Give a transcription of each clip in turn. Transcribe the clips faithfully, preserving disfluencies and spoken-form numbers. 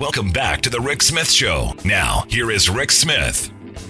Welcome back to the Rick Smith Show. Now, here is Rick Smith.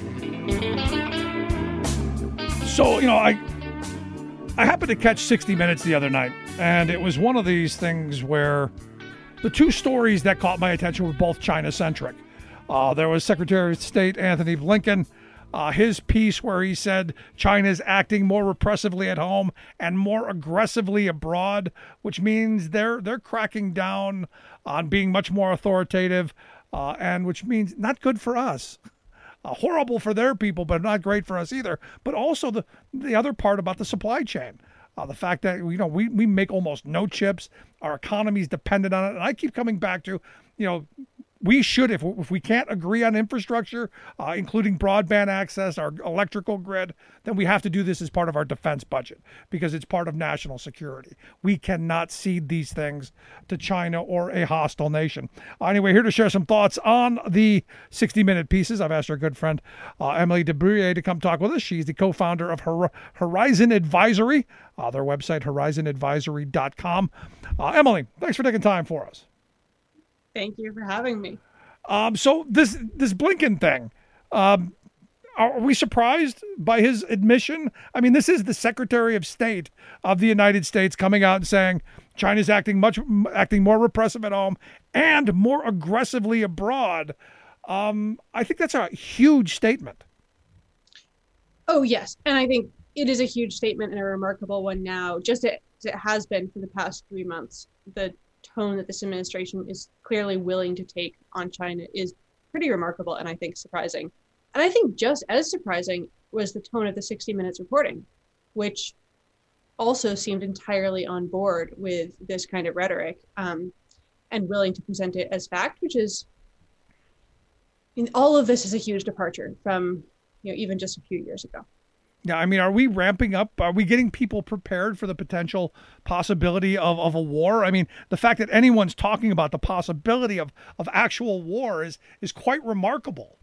So, you know, I I happened to catch sixty minutes the other night, and it was one of these things where the two stories that caught my attention were both China-centric. Uh, there was Secretary of State Antony Blinken, uh, his piece where he said China is acting more repressively at home and more aggressively abroad, which means they're they're cracking down on being much more authoritative, uh, and which means not good for us. Uh, horrible for their people, but not great for us either. But also the the other part about the supply chain, uh, the fact that you know we we make almost no chips, our economy is dependent on it, and I keep coming back to, you know, we should, if if we can't agree on infrastructure, uh, including broadband access, our electrical grid, then we have to do this as part of our defense budget because it's part of national security. We cannot cede these things to China or a hostile nation. Uh, anyway, here to share some thoughts on the sixty-minute pieces, I've asked our good friend uh, Emily DeBruyer to come talk with us. She's the co-founder of Hor- Horizon Advisory, uh, their website, horizon advisory dot com. Uh, Emily, thanks for taking time for us. Thank you for having me. Um, so this this Blinken thing, um, are we surprised by his admission? I mean, this is the Secretary of State of the United States coming out and saying China's acting much acting more repressive at home and more aggressively abroad. Um, I think that's a huge statement. Oh, yes. And I think it is a huge statement and a remarkable one now, just as it has been for the past three months. The tone that this administration is clearly willing to take on China is pretty remarkable and I think surprising. And I think just as surprising was the tone of the sixty minutes reporting, which also seemed entirely on board with this kind of rhetoric, um, and willing to present it as fact, which is, I mean, all of this is a huge departure from, you know, even just a few years ago. Yeah, I mean, are we ramping up? Are we getting people prepared for the potential possibility of, of a war? I mean, the fact that anyone's talking about the possibility of, of actual war is is quite remarkable.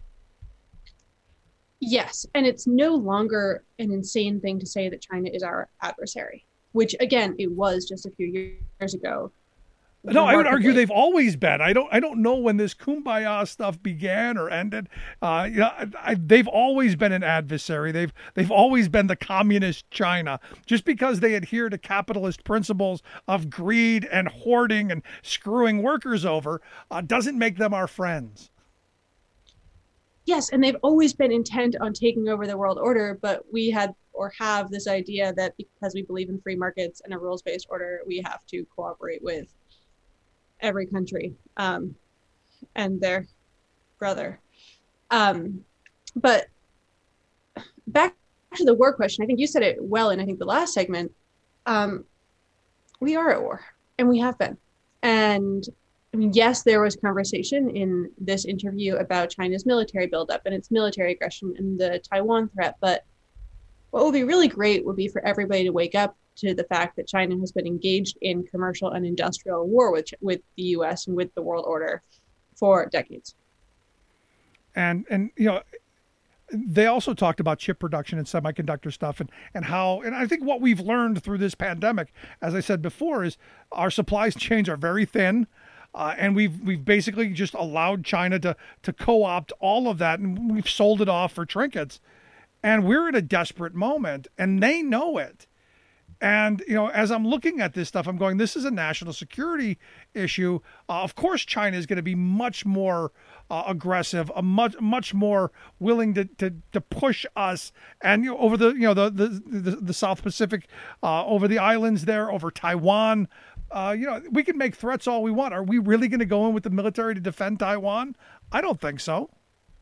Yes, and it's no longer an insane thing to say that China is our adversary, which, again, it was just a few years ago. No, I would argue they've always been. I don't. I don't know when this kumbaya stuff began or ended. Uh, you know, I, I, they've always been an adversary. They've they've always been the communist China. Just because they adhere to capitalist principles of greed and hoarding and screwing workers over uh, doesn't make them our friends. Yes, and they've always been intent on taking over the world order, but we had or have this idea that because we believe in free markets and a rules-based order, we have to cooperate with every country um, and their brother. Um, but back to the war question, I think you said it well in I think the last segment. Um, we are at war, and we have been. And I mean, yes, there was conversation in this interview about China's military buildup and its military aggression and the Taiwan threat. But what would be really great would be for everybody to wake up to the fact that China has been engaged in commercial and industrial war with with the U S and with the world order for decades. And and you know, they also talked about chip production and semiconductor stuff and and how and I think what we've learned through this pandemic, as I said before, is our supply chains are very thin. Uh, and we've we've basically just allowed China to to co-opt all of that, and we've sold it off for trinkets. And we're in a desperate moment, and they know it. And, you know, as I'm looking at this stuff, I'm going, this is a national security issue. Uh, of course, China is going to be much more uh, aggressive, a much, much more willing to, to, to push us and, you know, over the, you know, the, the, the, the South Pacific, uh, over the islands there, over Taiwan. Uh, you know, we can make threats all we want. Are we really going to go in with the military to defend Taiwan? I don't think so.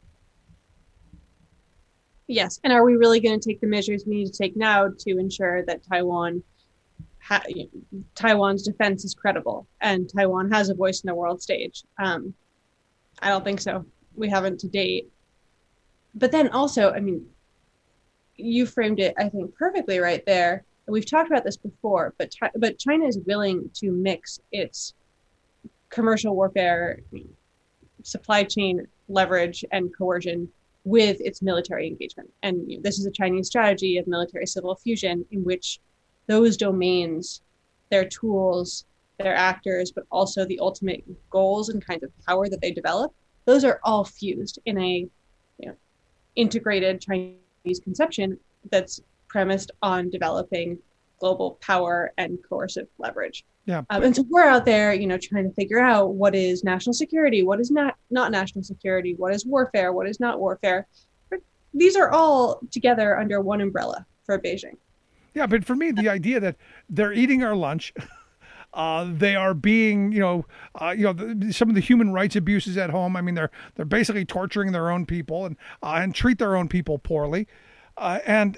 Yes, and are we really going to take the measures we need to take now to ensure that Taiwan, ha- Taiwan's defense is credible and Taiwan has a voice in the world stage? Um, I don't think so. We haven't to date. But then also, I mean, you framed it, I think, perfectly right there. And we've talked about this before, but but China is willing to mix its commercial warfare, supply chain leverage, and coercion with its military engagement. And you know, this is a Chinese strategy of military civil fusion in which those domains, their tools, their actors, but also the ultimate goals and kinds of power that they develop, those are all fused in a you know, integrated Chinese conception that's premised on developing global power and coercive leverage. Yeah. Um, and so we're out there, you know, trying to figure out what is national security, what is not not national security, what is warfare, what is not warfare. But these are all together under one umbrella for Beijing. Yeah, but for me, the idea that they're eating our lunch, uh, they are being, you know, uh, you know, the, some of the human rights abuses at home. I mean, they're they're basically torturing their own people and uh, and treat their own people poorly, uh, and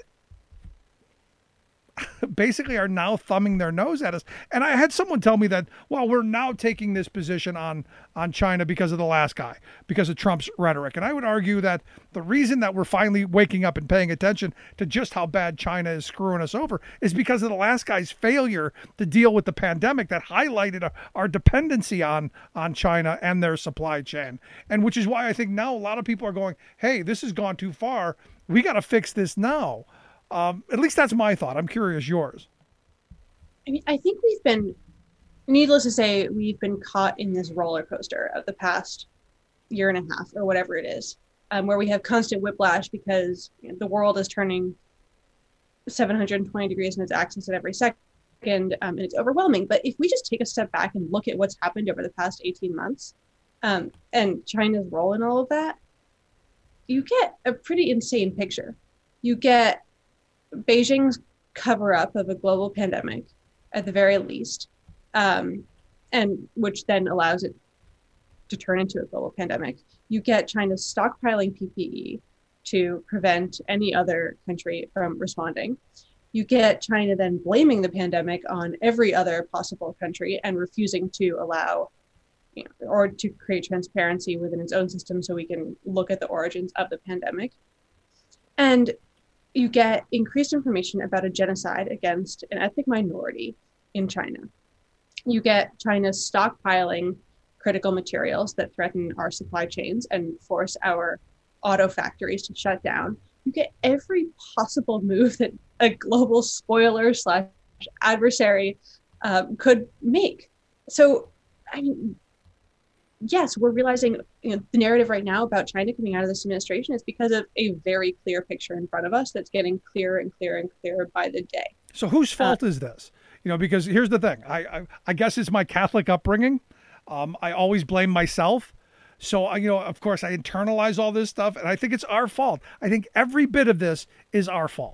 basically are now thumbing their nose at us. And I had someone tell me that, well, we're now taking this position on on China because of the last guy, because of Trump's rhetoric. And I would argue that the reason that we're finally waking up and paying attention to just how bad China is screwing us over is because of the last guy's failure to deal with the pandemic that highlighted our, our dependency on on China and their supply chain. And which is why I think now a lot of people are going, hey, this has gone too far. We got to fix this now. Um, at least that's my thought. I'm curious yours. I mean, I think we've been, needless to say, we've been caught in this roller coaster of the past year and a half or whatever it is, um, where we have constant whiplash because you know, the world is turning seven hundred twenty degrees in its axis at every second, um, and it's overwhelming. But if we just take a step back and look at what's happened over the past eighteen months um, and China's role in all of that, you get a pretty insane picture. You get Beijing's cover up of a global pandemic, at the very least, um, and which then allows it to turn into a global pandemic. You get China's stockpiling P P E to prevent any other country from responding. You get China then blaming the pandemic on every other possible country and refusing to allow, you know, or to create transparency within its own system so we can look at the origins of the pandemic. And you get increased information about a genocide against an ethnic minority in China. You get China stockpiling critical materials that threaten our supply chains and force our auto factories to shut down. You get every possible move that a global spoiler slash adversary um, could make. So, I mean, yes, we're realizing you know, the narrative right now about China coming out of this administration is because of a very clear picture in front of us that's getting clearer and clearer and clearer by the day. So whose fault uh, is this? You know, because here's the thing. I I, I guess it's my Catholic upbringing. Um, I always blame myself. So, you know, of course, I internalize all this stuff, and I think it's our fault. I think every bit of this is our fault.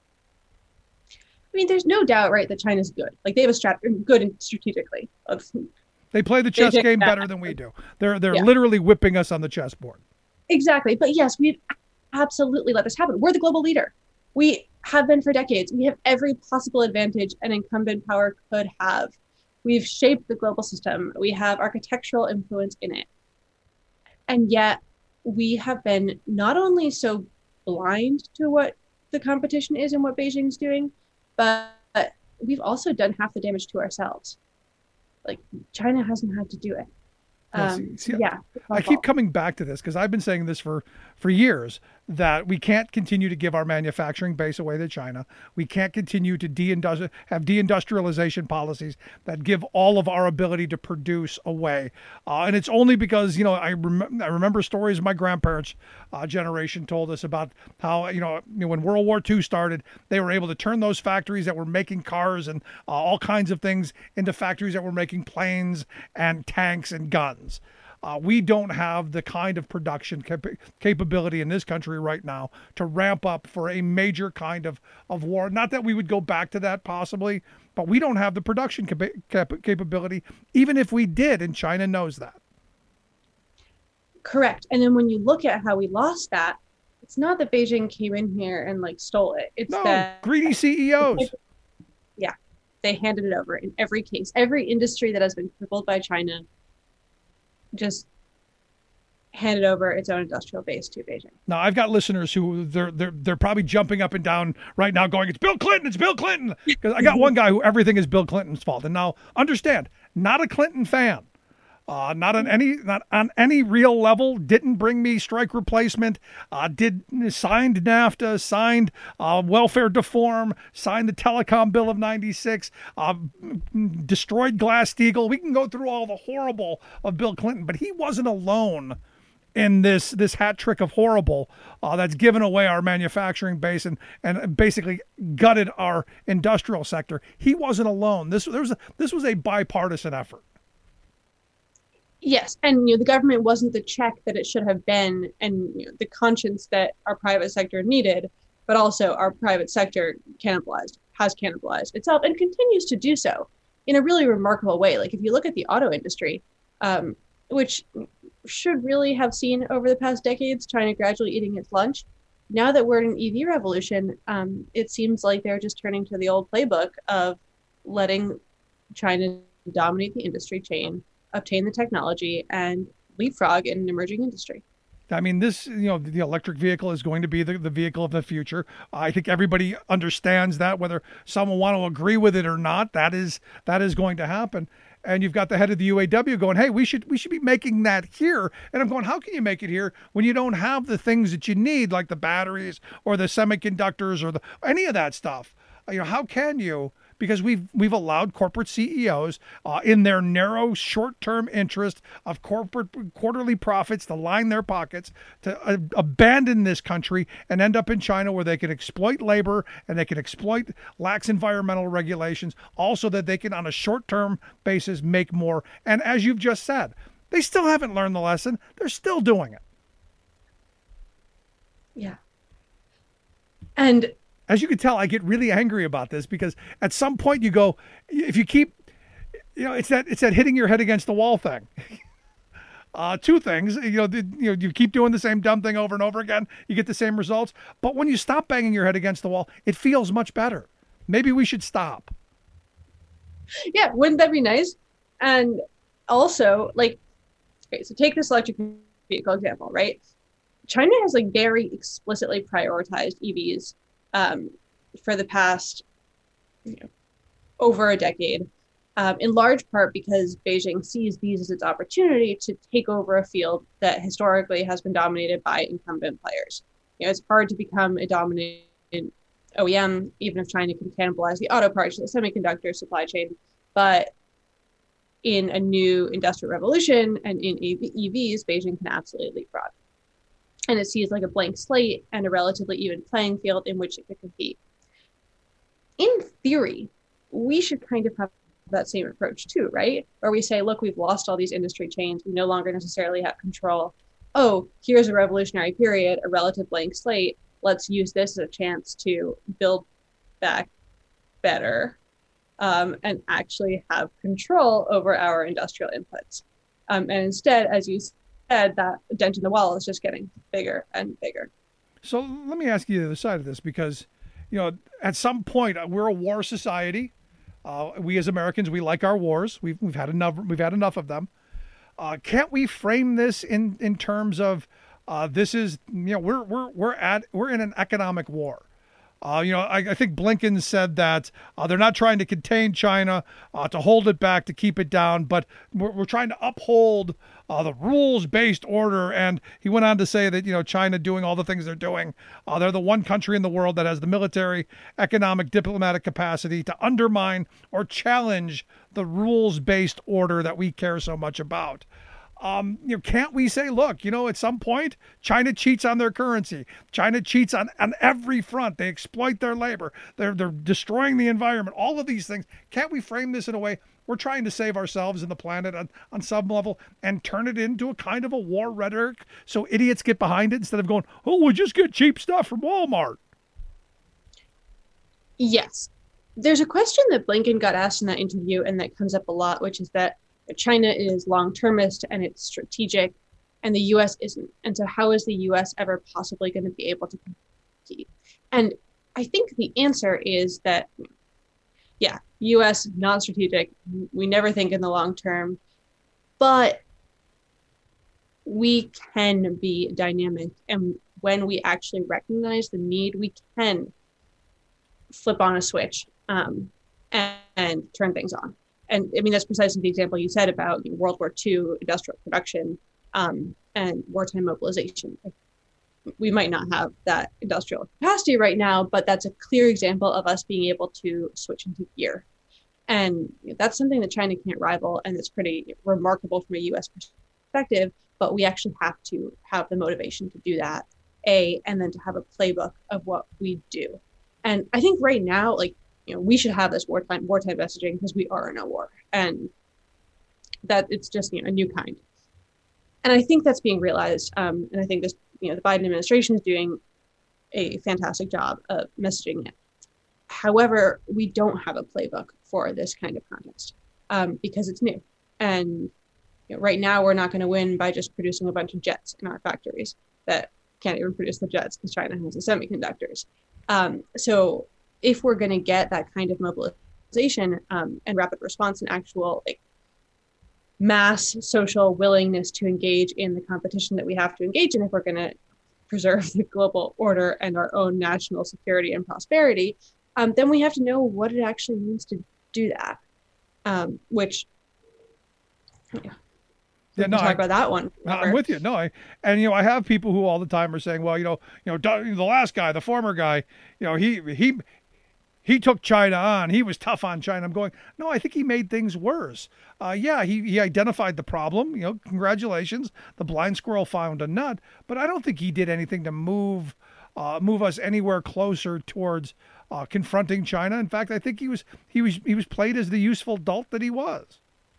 I mean, there's no doubt, right, that China's good. Like, they have a strategy, good strategically. They play the chess game better than we do. They're they're yeah. literally whipping us on the chessboard. Exactly. But yes, we've absolutely let this happen. We're the global leader. We have been for decades. We have every possible advantage an incumbent power could have. We've shaped the global system. We have architectural influence in it. And yet we have been not only so blind to what the competition is and what Beijing's doing, but we've also done half the damage to ourselves. Like, China hasn't had to do it. Um, yeah, see, see, yeah I keep coming back to this because I've been saying this for, for years, that we can't continue to give our manufacturing base away to China. We can't continue to de-industri- have deindustrialization policies that give all of our ability to produce away. Uh, and it's only because, you know, I, rem- I remember stories my grandparents' uh, generation told us about how, you know, you know, when World War Two started, they were able to turn those factories that were making cars and uh, all kinds of things into factories that were making planes and tanks and guns. Uh, we don't have the kind of production cap- capability in this country right now to ramp up for a major kind of, of war. Not that we would go back to that possibly, but we don't have the production cap- cap- capability, even if we did, and China knows that. Correct. And then when you look at how we lost that, it's not that Beijing came in here and like stole it. It's no, that greedy C E Os. Yeah, they handed it over in every case. Every industry that has been crippled by China just handed over its own industrial base to Beijing. Now, I've got listeners who they're they're they're probably jumping up and down right now going, it's Bill Clinton, it's Bill Clinton. Because I got one guy who everything is Bill Clinton's fault. And now, understand, not a Clinton fan. Uh, not on any, not on any real level. Didn't bring me strike replacement. Uh, did signed NAFTA, signed uh, welfare reform, signed the telecom bill of ninety-six, uh, destroyed Glass-Steagall. We can go through all the horrible of Bill Clinton, but he wasn't alone in this this hat trick of horrible uh, that's given away our manufacturing base and, and basically gutted our industrial sector. He wasn't alone. This there was a, this was a bipartisan effort. Yes, and you know the government wasn't the check that it should have been, and you know, the conscience that our private sector needed, but also our private sector cannibalized, has cannibalized itself, and continues to do so in a really remarkable way. Like if you look at the auto industry, um, which should really have seen over the past decades China gradually eating its lunch. Now that we're in an E V revolution, um, it seems like they're just turning to the old playbook of letting China dominate the industry chain, obtain the technology, and leapfrog in an emerging industry. I mean, this, you know, the electric vehicle is going to be the, the vehicle of the future. I think everybody understands that, whether someone want to agree with it or not, that is that is going to happen. And you've got the head of the U A W going, hey, we should we should be making that here. And I'm going, how can you make it here when you don't have the things that you need, like the batteries or the semiconductors or the any of that stuff? You know, how can you? Because we've we've allowed corporate C E Os uh, in their narrow short-term interest of corporate quarterly profits to line their pockets to uh, abandon this country and end up in China where they can exploit labor and they can exploit lax environmental regulations, also that they can on a short-term basis make more. And as you've just said, they still haven't learned the lesson. They're still doing it. Yeah. And as you can tell, I get really angry about this because at some point you go, if you keep, you know, it's that it's that hitting your head against the wall thing. uh, two things, you know, the, you know, you keep doing the same dumb thing over and over again, you get the same results. But when you stop banging your head against the wall, it feels much better. Maybe we should stop. Yeah, wouldn't that be nice? And also, like, okay, so take this electric vehicle example, right? China has like very explicitly prioritized E Vs. Um, for the past you know, over a decade, um, in large part because Beijing sees these as its opportunity to take over a field that historically has been dominated by incumbent players. You know, it's hard to become a dominant O E M, even if China can cannibalize the auto parts, the semiconductor supply chain. But in a new industrial revolution and in E Vs, Beijing can absolutely leapfrog. And it sees like a blank slate and a relatively even playing field in which it could compete. In theory, we should kind of have that same approach too, right? Where we say, look, we've lost all these industry chains. We no longer necessarily have control. Oh, here's a revolutionary period, a relative blank slate. Let's use this as a chance to build back better um, and actually have control over our industrial inputs. Um, and instead, as you said, that dent in the wall is just getting bigger and bigger. So let me ask you the other side of this, because, you know, at some point we're a war society. Uh, we as Americans, we like our wars. We've we've had enough. We've had enough of them. Uh, can't we frame this in in terms of uh, this is you know we're we're we're at we're in an economic war. Uh, you know, I, I think Blinken said that uh, they're not trying to contain China, uh, to hold it back, to keep it down, but we're, we're trying to uphold uh, the rules-based order. And he went on to say that, you know, China doing all the things they're doing, uh, they're the one country in the world that has the military, economic, diplomatic capacity to undermine or challenge the rules-based order that we care so much about. Um, you know, can't we say, look, you know, at some point, China cheats on their currency. China cheats on, on every front. They exploit their labor. They're they're destroying the environment. All of these things. Can't we frame this in a way we're trying to save ourselves and the planet on, on some level and turn it into a kind of a war rhetoric so idiots get behind it instead of going, oh, we just get cheap stuff from Walmart? Yes. There's a question that Blinken got asked in that interview and that comes up a lot, which is that China is long-termist and it's strategic, and the U S isn't. And so how is the U S ever possibly going to be able to compete? And I think the answer is that, yeah, U S not strategic. We never think in the long term, but we can be dynamic. And when we actually recognize the need, we can flip on a switch um, and, and turn things on. and I mean, that's precisely the example you said about you know, World War Two industrial production um, and wartime mobilization. We might not have that industrial capacity right now, but that's a clear example of us being able to switch into gear. And that's something that China can't rival, and it's pretty remarkable from a U S perspective, but we actually have to have the motivation to do that, A, and then to have a playbook of what we do. And I think right now, like, you know, we should have this wartime wartime messaging because we are in a war, and that it's just, you know, a new kind. And I think that's being realized. Um, and I think this, you know, the Biden administration is doing a fantastic job of messaging it. However, we don't have a playbook for this kind of contest um, because it's new. And you know, right now, we're not going to win by just producing a bunch of jets in our factories that can't even produce the jets because China has the semiconductors. Um, so if we're going to get that kind of mobilization um, and rapid response and actual like mass social willingness to engage in the competition that we have to engage in, if we're going to preserve the global order and our own national security and prosperity, um, then we have to know what it actually means to do that. Um, which, yeah, yeah, no, talk I, about that one. I'm with you. No, I and you know I have people who all the time are saying, well, you know, you know, the last guy, the former guy, you know, he he. He took China on. He was tough on China. I'm going, no, I think he made things worse. Uh, yeah, he, he identified the problem. You know, congratulations. The blind squirrel found a nut. But I don't think he did anything to move uh, move us anywhere closer towards uh, confronting China. In fact, I think he was he was he was played as the useful dolt that he was.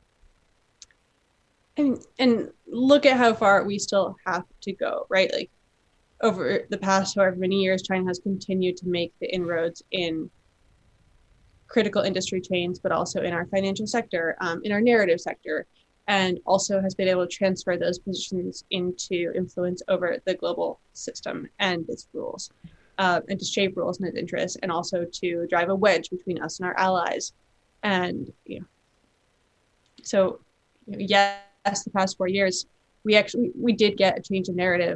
And and look at how far we still have to go, right? Like over the past however many years, China has continued to make the inroads in critical industry chains, but also in our financial sector, um, in our narrative sector, and also has been able to transfer those positions into influence over the global system and its rules, uh, and to shape rules in its interests, and also to drive a wedge between us and our allies. And you know, so you know, yes, the past four years, we actually we did get a change in narrative.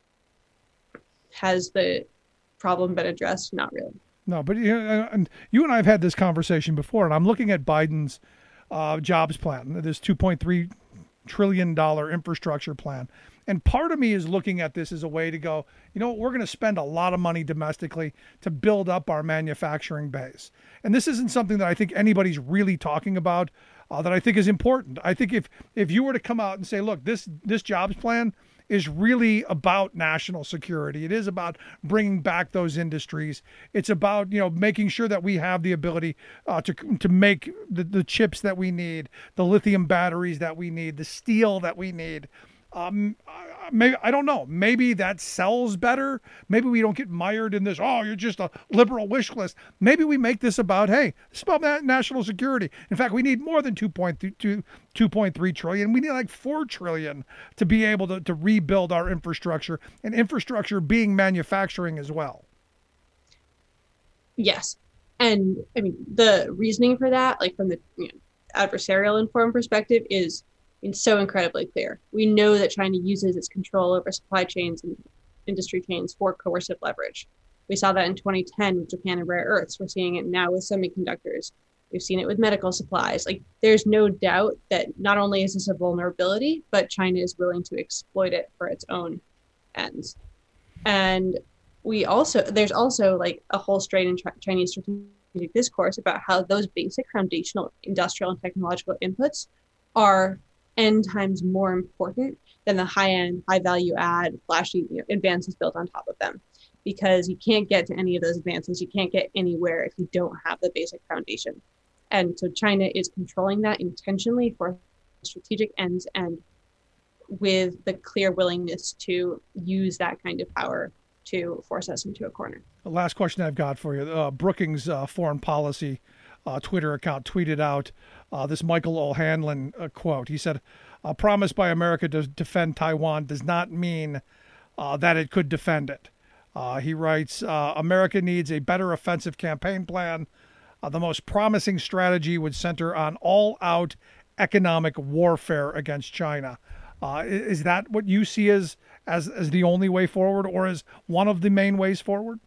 Has the problem been addressed? Not really. No, but you know, and you and I have had this conversation before, and I'm looking at Biden's uh, jobs plan, this two point three trillion dollars infrastructure plan. And part of me is looking at this as a way to go, you know, we're going to spend a lot of money domestically to build up our manufacturing base. And this isn't something that I think anybody's really talking about uh, that I think is important. I think if if you were to come out and say, look, this this jobs plan is really about national security. It is about bringing back those industries. It's about, you know, making sure that we have the ability uh, to to make the, the chips that we need, the lithium batteries that we need, the steel that we need. Um, maybe, I don't know. Maybe that sells better. Maybe we don't get mired in this, oh, you're just a liberal wish list. Maybe we make this about, hey, this is about national security. In fact, we need more than two point three trillion. We need like four trillion to be able to, to rebuild our infrastructure, and infrastructure being manufacturing as well. Yes. And I mean, the reasoning for that, like from the you know, adversarial informed perspective, is It's so incredibly clear. We know that China uses its control over supply chains and industry chains for coercive leverage. We saw that in twenty ten with Japan and rare earths. We're seeing it now with semiconductors. We've seen it with medical supplies. Like, there's no doubt that not only is this a vulnerability, but China is willing to exploit it for its own ends. And we also, there's also like a whole strain in Ch- Chinese strategic discourse about how those basic foundational industrial and technological inputs are n times more important than the high-end, high-value add, flashy you know, advances built on top of them. Because you can't get to any of those advances, you can't get anywhere if you don't have the basic foundation. And so China is controlling that intentionally for strategic ends and with the clear willingness to use that kind of power to force us into a corner. The last question I've got for you, uh, Brookings uh, foreign policy uh, Twitter account tweeted out uh, this Michael O'Hanlon uh, quote. He said, a promise by America to defend Taiwan does not mean uh, that it could defend it. Uh, he writes, uh, America needs a better offensive campaign plan. Uh, the most promising strategy would center on all-out economic warfare against China. Uh, is that what you see as, as as the only way forward, or as one of the main ways forward?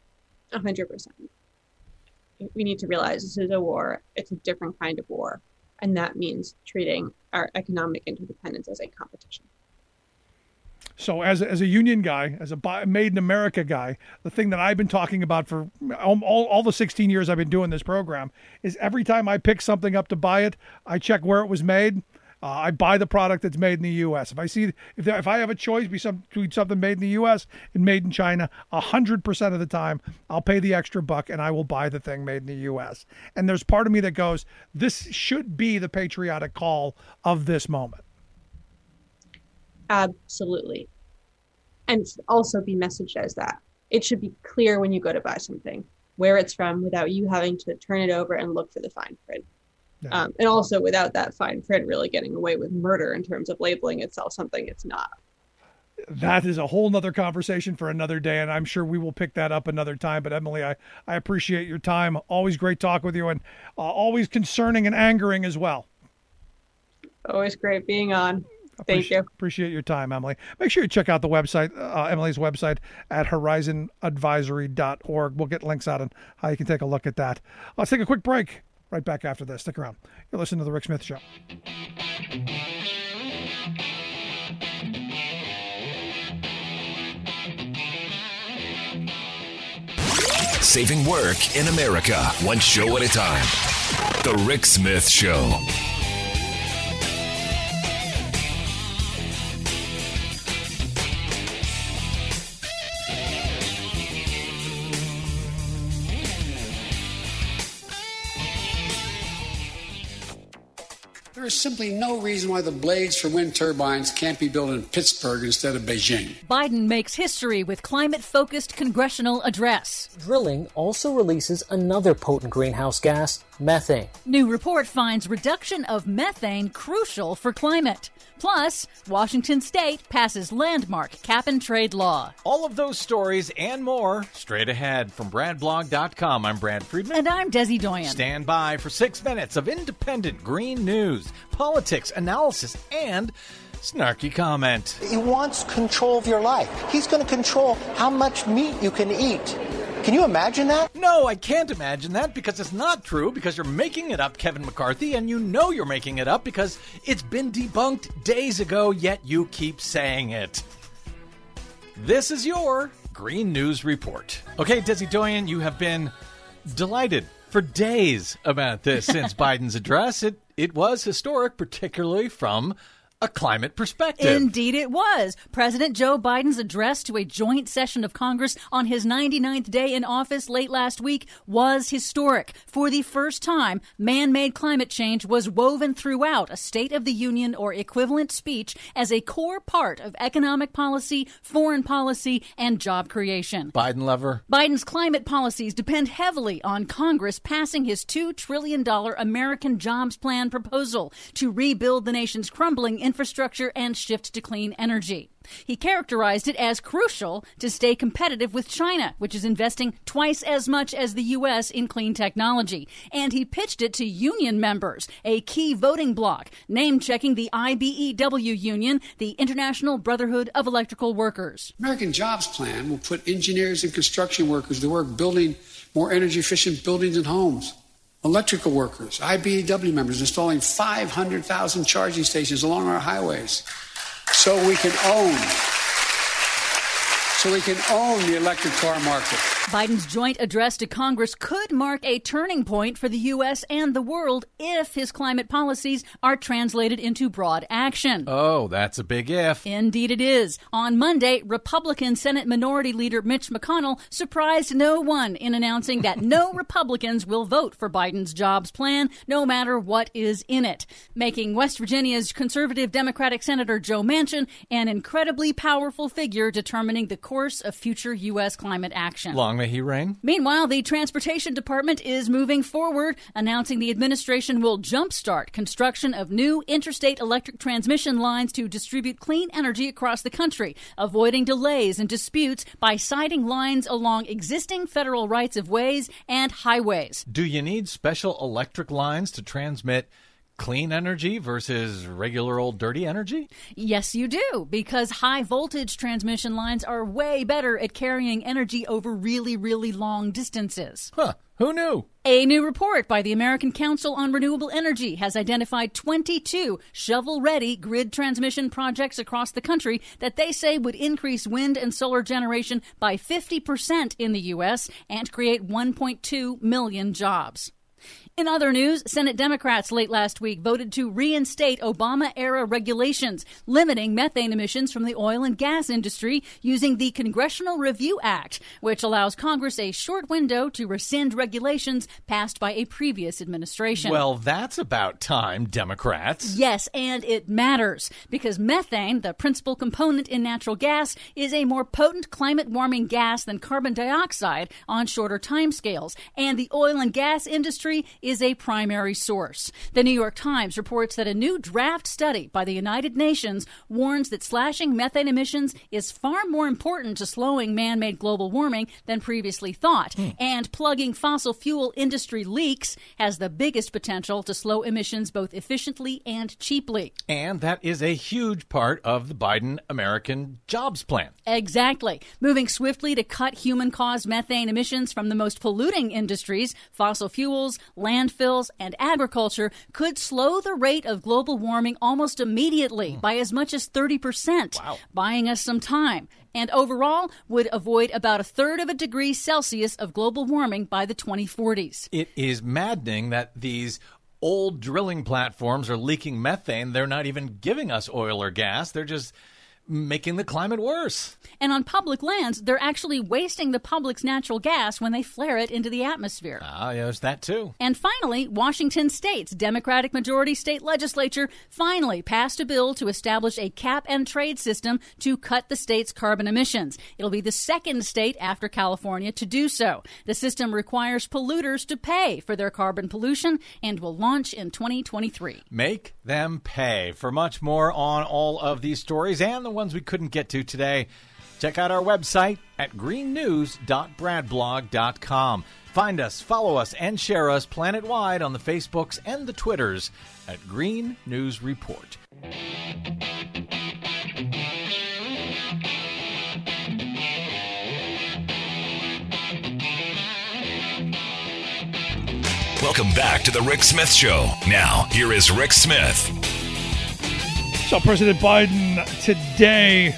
A hundred percent. We need to realize this is a war. It's a different kind of war. And that means treating our economic interdependence as a competition. So as a, as a union guy, as a buy, made in America guy, the thing that I've been talking about for all, all, all the sixteen years I've been doing this program is every time I pick something up to buy it, I check where it was made. Uh, I buy the product that's made in the U S. If I see, if there, if I have a choice between something made in the U S and made in China, a hundred percent of the time, I'll pay the extra buck and I will buy the thing made in the U S. And there's part of me that goes, this should be the patriotic call of this moment. Absolutely. And also be messaged as that. It should be clear when you go to buy something where it's from without you having to turn it over and look for the fine print. Yeah. Um, and also without that fine print really getting away with murder in terms of labeling itself something it's not. That is a whole nother conversation for another day, and I'm sure we will pick that up another time. But Emily, I, I appreciate your time. Always great talk with you, and uh, always concerning and angering as well. Always great being on. Thank appreciate, you. Appreciate your time, Emily. Make sure you check out the website, uh, Emily's website at horizon advisory dot org. We'll get links out on how you can take a look at that. Let's take a quick break. Right back after this. Stick around. You're listening to The Rick Smith Show. Saving work in America, one show at a time. The Rick Smith Show. There is simply no reason why the blades for wind turbines can't be built in Pittsburgh instead of Beijing. Biden makes history with climate-focused congressional address. Drilling also releases another potent greenhouse gas, methane. New report finds reduction of methane crucial for climate. Plus, Washington State passes landmark cap-and-trade law. All of those stories and more straight ahead from Brad Blog dot com. I'm Brad Friedman. And I'm Desi Doyen. Stand by for six minutes of independent green news, politics, analysis, and snarky comment. He wants control of your life. He's going to control how much meat you can eat. Can you imagine that? No, I can't imagine that because it's not true, because you're making it up, Kevin McCarthy, and you know you're making it up because it's been debunked days ago, yet you keep saying it. This is your Green News Report. Okay, Desi Doyen, you have been delighted for days about this since Biden's address. It it was historic, particularly from a climate perspective. Indeed it was. President Joe Biden's address to a joint session of Congress on his ninety-ninth day in office late last week was historic. For the first time, man-made climate change was woven throughout a State of the Union or equivalent speech as a core part of economic policy, foreign policy, and job creation. Biden lover. Biden's climate policies depend heavily on Congress passing his two trillion dollars American Jobs Plan proposal to rebuild the nation's crumbling infrastructure and shift to clean energy. He characterized it as crucial to stay competitive with China, which is investing twice as much as the U S in clean technology. And he pitched it to union members, a key voting bloc, name-checking the I B E W union, the International Brotherhood of Electrical Workers. American Jobs Plan will put engineers and construction workers to work building more energy-efficient buildings and homes. Electrical workers, I B E W members installing five hundred thousand charging stations along our highways so we can own, so we can own the electric car market. Biden's joint address to Congress could mark a turning point for the U S and the world if his climate policies are translated into broad action. Oh, that's a big if. Indeed it is. On Monday, Republican Senate Minority Leader Mitch McConnell surprised no one in announcing that no Republicans will vote for Biden's jobs plan, no matter what is in it, making West Virginia's conservative Democratic Senator Joe Manchin an incredibly powerful figure determining the course of future U S climate action. Long may he reign. Meanwhile, the Transportation Department is moving forward, announcing the administration will jumpstart construction of new interstate electric transmission lines to distribute clean energy across the country, avoiding delays and disputes by siting lines along existing federal rights-of-ways and highways. Do you need special electric lines to transmit clean energy versus regular old dirty energy? Yes, you do, because high voltage transmission lines are way better at carrying energy over really, really long distances. Huh. Who knew? A new report by the American Council on Renewable Energy has identified twenty-two shovel-ready grid transmission projects across the country that they say would increase wind and solar generation by fifty percent in the U S and create one point two million jobs. In other news, Senate Democrats late last week voted to reinstate Obama-era regulations limiting methane emissions from the oil and gas industry using the Congressional Review Act, which allows Congress a short window to rescind regulations passed by a previous administration. Well, that's about time, Democrats. Yes, and it matters because methane, the principal component in natural gas, is a more potent climate-warming gas than carbon dioxide on shorter timescales, and the oil and gas industry is a primary source. The New York Times reports that a new draft study by the United Nations warns that slashing methane emissions is far more important to slowing man-made global warming than previously thought, hmm. and plugging fossil fuel industry leaks has the biggest potential to slow emissions both efficiently and cheaply. And that is a huge part of the Biden American Jobs Plan. Exactly. Moving swiftly to cut human-caused methane emissions from the most polluting industries, fossil fuels, landfills, and agriculture could slow the rate of global warming almost immediately mm. by as much as thirty percent, wow. buying us some time. And overall would avoid about a third of a degree Celsius of global warming by the twenty forties. It is maddening that these old drilling platforms are leaking methane. They're not even giving us oil or gas. They're just making the climate worse. And on public lands, they're actually wasting the public's natural gas when they flare it into the atmosphere. Ah, yeah, there's that too. And finally, Washington State's Democratic majority state legislature finally passed a bill to establish a cap-and-trade system to cut the state's carbon emissions. It'll be the second state after California to do so. The system requires polluters to pay for their carbon pollution and will launch in twenty twenty-three. Make them pay. For much more on all of these stories and the ones we couldn't get to today, check out our website at green news dot brad blog dot com. Find us, follow us, and share us planet-wide on the Facebooks and the Twitters at Green News Report. Welcome back to the Rick Smith Show. Now, here is Rick Smith. So President Biden today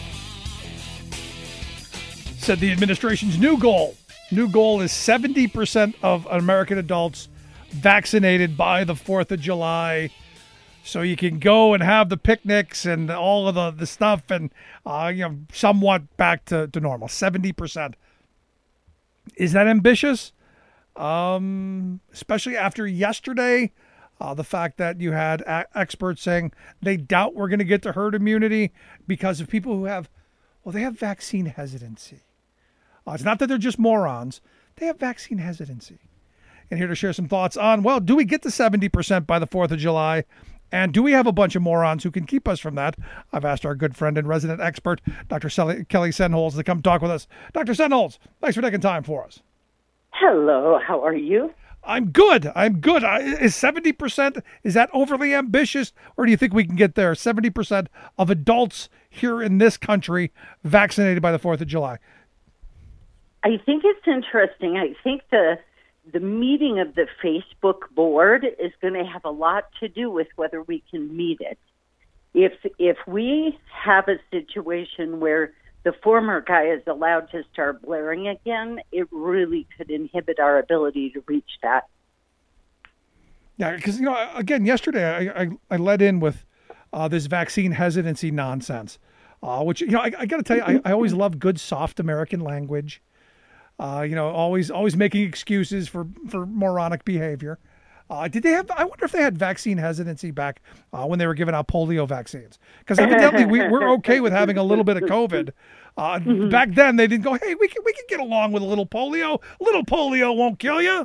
said the administration's new goal, new goal is seventy percent of American adults vaccinated by the fourth of July. So you can go and have the picnics and all of the, the stuff and, uh, you know, somewhat back to, to normal, seventy percent. Is that ambitious? Um, especially after yesterday, uh, the fact that you had a- experts saying they doubt we're going to get to herd immunity because of people who have, well, they have vaccine hesitancy. Uh, it's not that they're just morons. They have vaccine hesitancy. And here to share some thoughts on, well, do we get to seventy percent by the fourth of July? And do we have a bunch of morons who can keep us from that? I've asked our good friend and resident expert, Doctor Kelly Sennholz, to come talk with us. Doctor Sennholz, thanks for taking time for us. Hello, how are you? I'm good. I'm good. Is seventy percent, is that overly ambitious? Or do you think we can get there? seventy percent of adults here in this country vaccinated by the fourth of July. I think it's interesting. I think the the meeting of the Facebook board is going to have a lot to do with whether we can meet it. If if we have a situation where the former guy is allowed to start blaring again, it really could inhibit our ability to reach that. Yeah, because, you know, again, yesterday I, I, I led in with uh, this vaccine hesitancy nonsense, uh, which, you know, I, I got to tell you, I, I always love good, soft American language. Uh, you know, always always making excuses for, for moronic behavior. Uh, did they have, I wonder if they had vaccine hesitancy back uh, when they were giving out polio vaccines. Because evidently we, we're okay with having a little bit of COVID. Uh, mm-hmm. Back then they didn't go, hey, we can, we can get along with a little polio. A little polio won't kill you.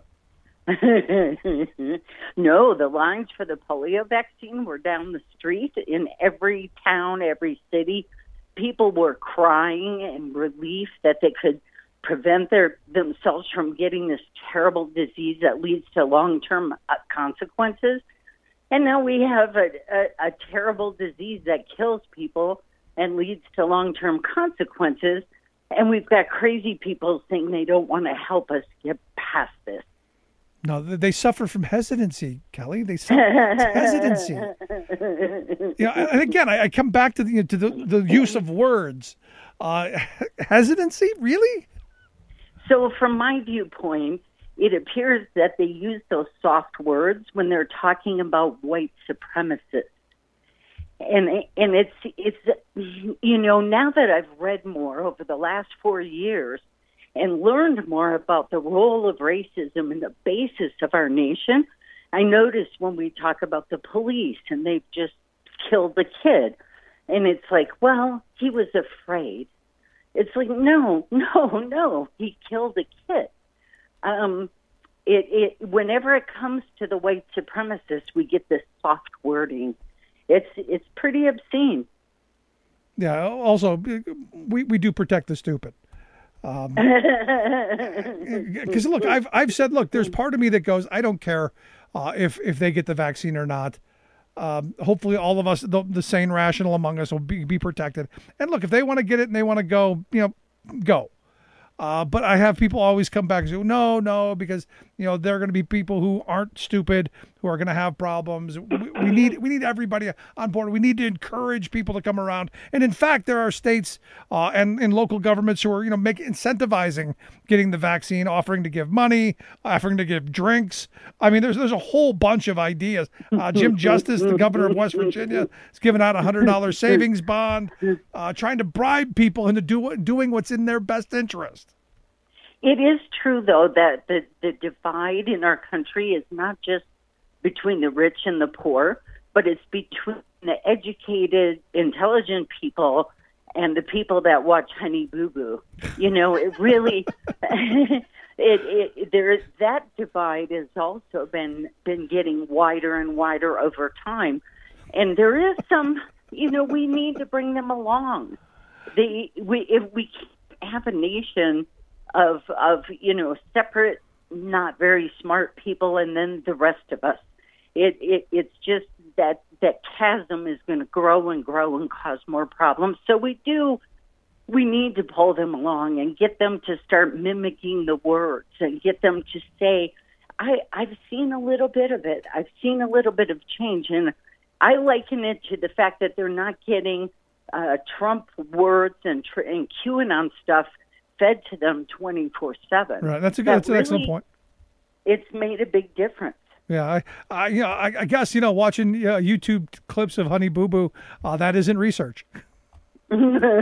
No, the lines for the polio vaccine were down the street in every town, every city. People were crying in relief that they could prevent their themselves from getting this terrible disease that leads to long-term uh, consequences. And now we have a, a, a terrible disease that kills people and leads to long-term consequences. And we've got crazy people saying they don't want to help us get past this. No, they suffer from hesitancy, Kelly. They suffer from hesitancy. You know, and again, I, I come back to the to the, the use of words. Uh, hesitancy, really? So, from my viewpoint, it appears that they use those soft words when they're talking about white supremacists. And and it's it's you know, now that I've read more over the last four years. And learned more about the role of racism and the basis of our nation, I noticed when we talk about the police and they've just killed the kid, and it's like, well, he was afraid. It's like, no, no, no, he killed a kid. Um, it, it, whenever it comes to the white supremacists, we get this soft wording. It's it's pretty obscene. Yeah. Also, we we do protect the stupid. Um, because look, I've I've said, look, there's part of me that goes, I don't care uh, if if they get the vaccine or not. Um, hopefully, all of us, the, the sane, rational among us, will be be protected. And look, if they want to get it and they want to go, you know, go. Uh, but I have people always come back and say, no, no, because, you know, there are going to be people who aren't stupid, who are going to have problems. We, we need we need everybody on board. We need to encourage people to come around. And in fact, there are states uh, and, and local governments who are, you know, make, incentivizing getting the vaccine, offering to give money, offering to give drinks. I mean, there's there's a whole bunch of ideas. Uh, Jim Justice, the governor of West Virginia, has given out a one hundred dollars savings bond, uh, trying to bribe people into do, doing what's in their best interest. It is true, though, that the, the divide in our country is not just between the rich and the poor, but it's between the educated, intelligent people and the people that watch Honey Boo Boo. You know, it really, it, it, there is, that divide has also been, been getting wider and wider over time. And there is some, you know, we need to bring them along. The, we, if we have a nation of, of, you know, separate, not very smart people, and then the rest of us. It, it it's just that that chasm is going to grow and grow and cause more problems. So we do, we need to pull them along and get them to start mimicking the words and get them to say, I, I've seen a little bit of it. I've seen a little bit of change. And I liken it to the fact that they're not getting uh, Trump words and, tr- and QAnon stuff fed to them twenty-four seven. Right. That's a good, that that's really, an excellent point. It's made a big difference. Yeah, I, I, you know, I, I guess, you know, watching uh, YouTube clips of Honey Boo Boo, uh, that isn't research. I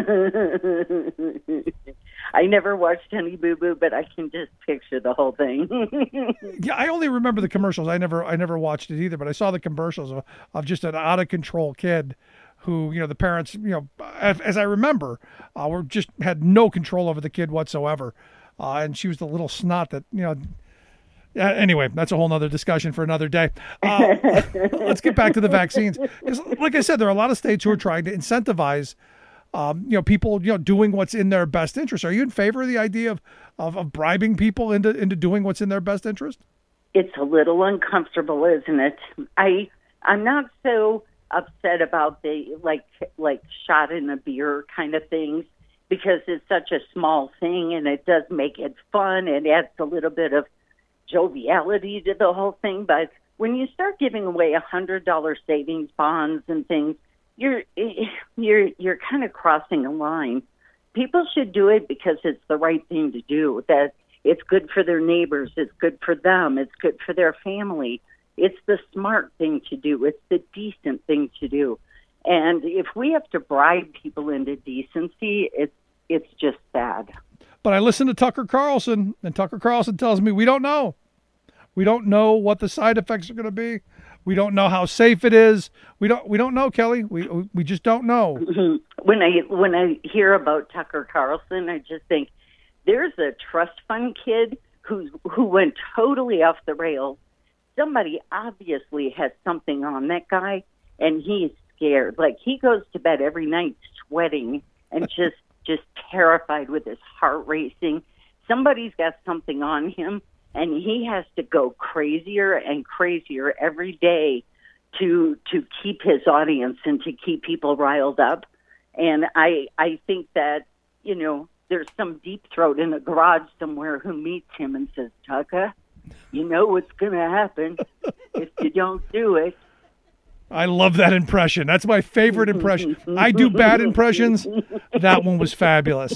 never watched Honey Boo Boo, but I can just picture the whole thing. Yeah, I only remember the commercials. I never, I never watched it either, but I saw the commercials of, of just an out of control kid who, you know, the parents, you know, as, as I remember, uh, were just had no control over the kid whatsoever, uh, and she was the little snot that, you know. Uh, anyway, that's a whole nother discussion for another day. Uh, let's get back to the vaccines. Because, like I said, there are a lot of states who are trying to incentivize, um, you know, people, you know, doing what's in their best interest. Are you in favor of the idea of, of, of bribing people into into doing what's in their best interest? It's a little uncomfortable, isn't it? I I'm not so upset about the like like shot in a beer kind of things, because it's such a small thing and it does make it fun. It adds a little bit of joviality to the whole thing. But when you start giving away a hundred dollar savings bonds and things, you're you're you're kind of crossing a line. People should do it because it's the right thing to do. That it's good for their neighbors, it's good for them, it's good for their family. It's the smart thing to do. It's the decent thing to do. And if we have to bribe people into decency, it's it's just sad. But I listen to Tucker Carlson, and Tucker Carlson tells me we don't know. We don't know what the side effects are going to be. We don't know how safe it is. We don't. We don't know, Kelly. We we just don't know. When I when I hear about Tucker Carlson, I just think there's a trust fund kid who who went totally off the rails. Somebody obviously has something on that guy, and he's scared. Like, he goes to bed every night sweating and just just terrified with his heart racing. Somebody's got something on him, and he has to go crazier and crazier every day to to keep his audience and to keep people riled up. And I I think that, you know, there's some deep throat in a garage somewhere who meets him and says, Tucker, you know what's going to happen if you don't do it. I love that impression. That's my favorite impression. I do bad impressions. That one was fabulous.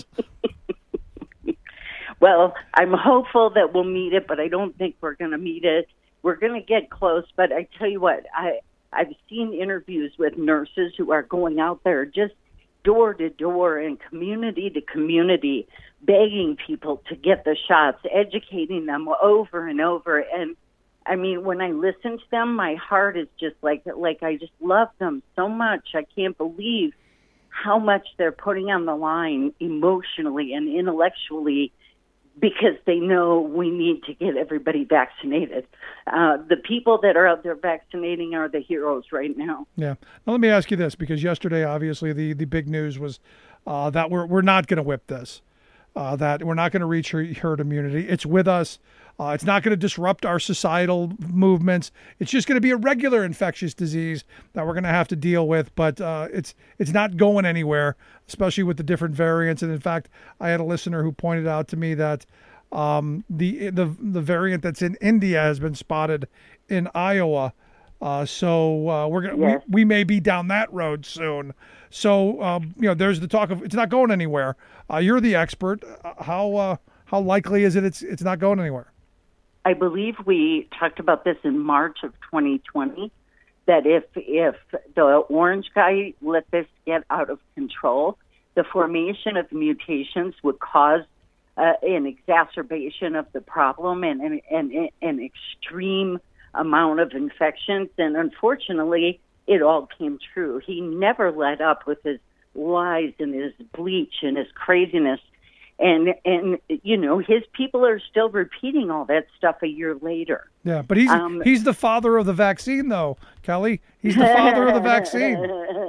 Well, I'm hopeful that we'll meet it, but I don't think we're going to meet it. We're going to get close, but I tell you what, I, I've seen interviews with nurses who are going out there just door to door and community to community, begging people to get the shots, educating them over and over. And I mean, when I listen to them, my heart is just like, like I just love them so much. I can't believe how much they're putting on the line emotionally and intellectually because they know we need to get everybody vaccinated. Uh, the people that are out there vaccinating are the heroes right now. Yeah. Now let me ask you this, because yesterday, obviously, the, the big news was uh, that we're we're not going to whip this, uh, that we're not going to reach herd immunity. It's with us. Uh, it's not going to disrupt our societal movements. It's just going to be a regular infectious disease that we're going to have to deal with. But uh, it's it's not going anywhere, especially with the different variants. And in fact, I had a listener who pointed out to me that um, the the the variant that's in India has been spotted in Iowa. Uh, so uh, we're gonna yes. we, we may be down that road soon. So um, you know, there's the talk of it's not going anywhere. Uh, you're the expert. How uh, how likely is it it's it's not going anywhere? I believe we talked about this in March of twenty twenty, that if if the orange guy let this get out of control, the formation of mutations would cause uh, an exacerbation of the problem and an, an, an extreme amount of infections. And unfortunately, it all came true. He never let up with his lies and his bleach and his craziness. And, and you know, his people are still repeating all that stuff a year later. Yeah, but he's um, he's the father of the vaccine, though, Kelly. He's the father of the vaccine.